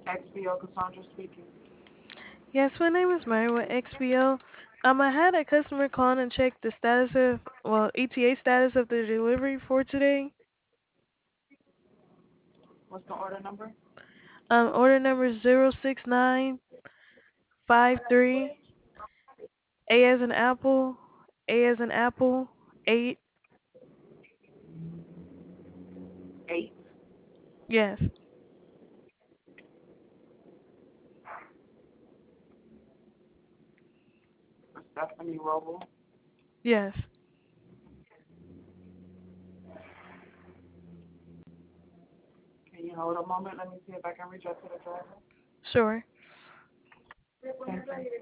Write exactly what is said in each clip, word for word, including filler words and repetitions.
X B O Cassandra speaking. Yes, my name is Mary with X B O. Um, I had a customer call and check the status of, well, E T A status of the delivery for today. What's the order number? Um, order number zero six nine five three, A as an apple, A as an apple, eight. Eight. Yes, For Stephanie Roble. yes, Can you hold a moment? Let me see if I can reach out to the driver. sure. Thank you.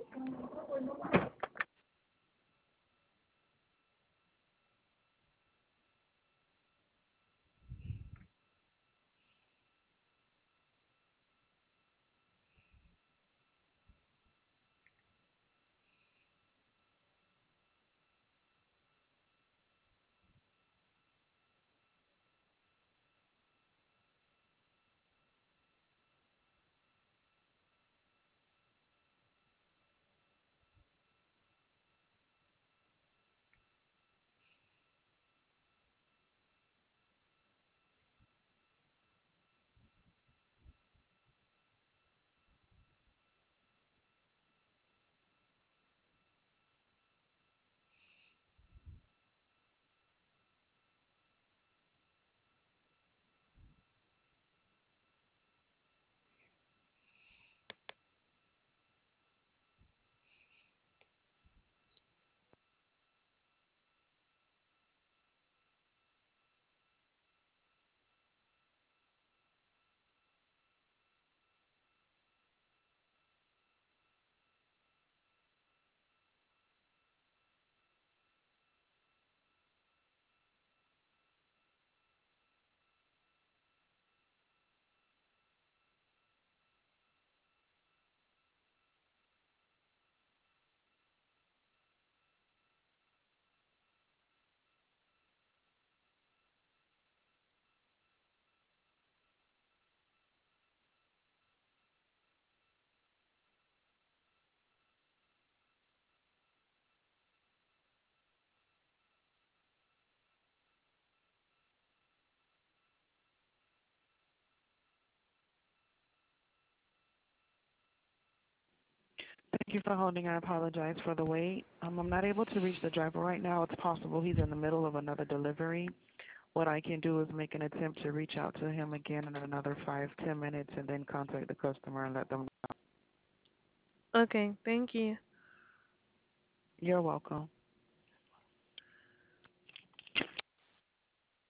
Thank you for holding. I apologize for the wait. Um, I'm not able to reach the driver right now. It's possible he's in the middle of another delivery. What I can do is make an attempt to reach out to him again in another five, ten minutes and then contact the customer and let them know. Okay, thank you. You're welcome.